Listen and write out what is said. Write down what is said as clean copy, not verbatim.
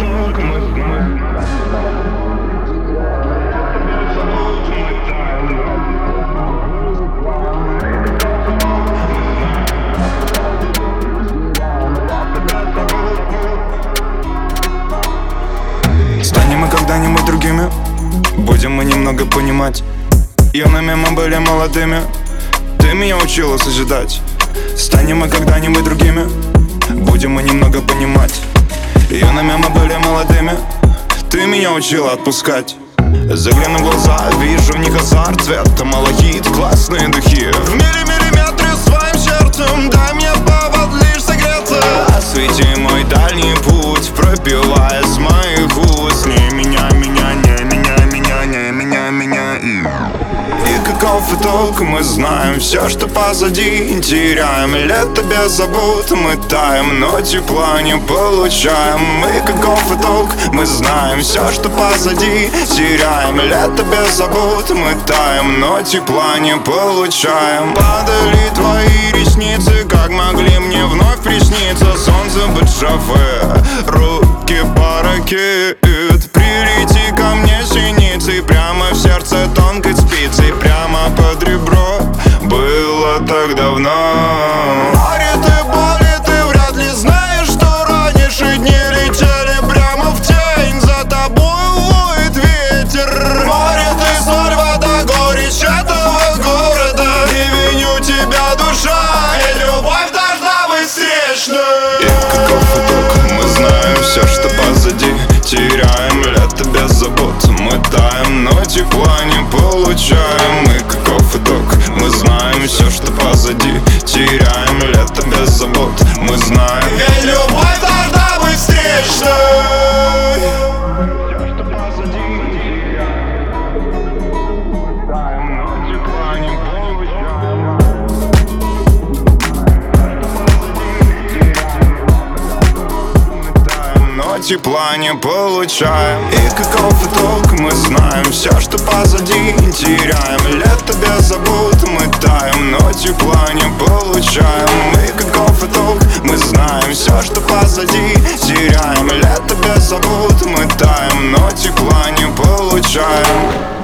толк, мы знаем. Станем мы когда-нибудь другими, будем мы немного понимать. Юными мы были молодыми, ты меня учила созидать. Станем мы когда-нибудь другими, будем мы немного понимать. Юными мы были молодыми, ты меня учила отпускать. Загляну в глаза, вижу в них азарт, цвета малахит, классные духи. В миллиметре своим сердцем дай мне повод лишь согреться. Освети мой дальний путь, пробивая с моих уст. Не меня, меня, не меня, меня, не меня, меня. И каков итог, мы знаем все, что позади. Теряем лето без забот, мы таем, но тепла не получаем. И каков итог, мы знаем все, что позади. Теряем лето без забот, мы таем, но тепла не получаем. Падали твои ресницы, как могли мне вновь присниться. Солнце под шофе, руки паракет. Прилети ко мне синицей, прямо в сердце тонкой спицей, прямо под ребро. Было так давно. Море ты, боли ты, вряд ли знаешь, что раньше дни летели прямо в тень. За тобой воет ветер. Море ты, соль, вода, горечь этого города. Не виню тебя, душа, и любовь должна быть встречной. И каков итог, мы знаем все, что позади. Теряем лето без забот, мы таем, но тепла не получаем. И каков итог, мы знаем все, что позади. Теряем лето без забот, мы знаем. Ведь любовь должна быть встречной. Все, что позади, таем, но тепла не получаем. Но тепла не получаем. И каков итог, мы знаем все, что позади. Теряем лето без забот, мы таем, но тепла не получаем. И каков итог, мы знаем все, что позади. Теряем лето без забот, мы таем, но тепла не получаем.